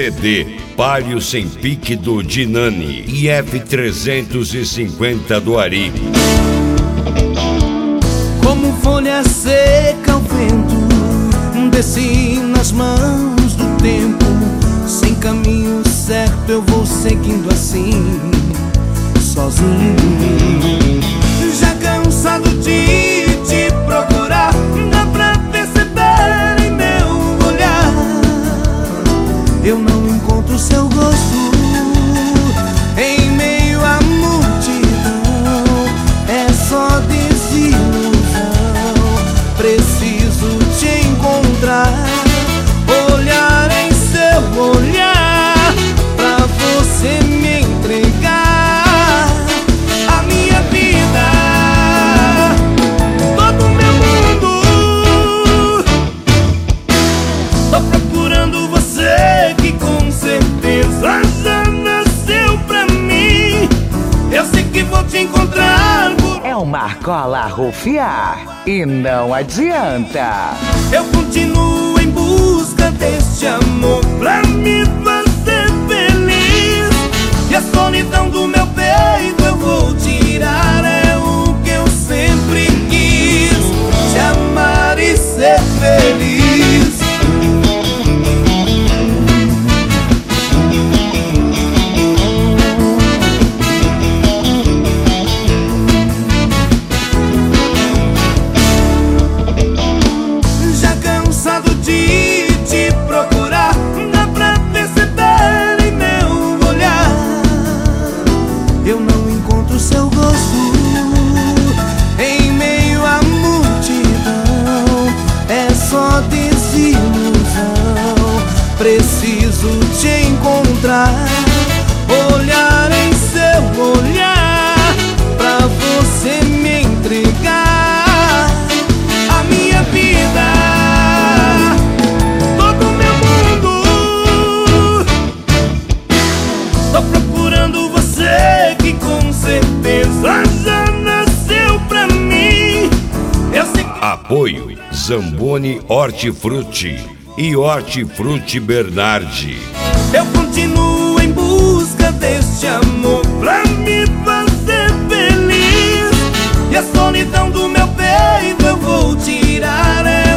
CD Palio Sem Pique do Dinani e F350 do Ari. Como folha seca ao vento, desci nas mãos do tempo. Sem caminho certo eu vou seguindo assim, sozinho. Já cansado de te procurar, dá pra perceber em meu olhar. Eu não encontro seu gosto em meio à multidão. É só desilusão. Preciso te encontrar, olhar em seu olhar, pra você me entregar a minha vida, todo o meu mundo. Tô procurando você que com certeza já nasceu pra mim. Eu sei que vou te encontrar. É uma argola rufiar e não adianta. Eu continuo em busca deste amor pra me fazer feliz. E a solidão do meu peito eu vou tirar. É o que eu sempre quis, te amar e ser feliz. Seu gosto em meio à multidão. É só desilusão. Preciso te encontrar, olhar em seu olhar, pra você me entregar a minha vida, todo o meu mundo. Tô procurando você que com certeza já nasceu pra mim. Eu sei que... Apoio Zamboni Hortifruti e Hortifruti Bernardi. Eu continuo em busca deste amor pra me fazer feliz. E a solidão do meu peito eu vou tirar.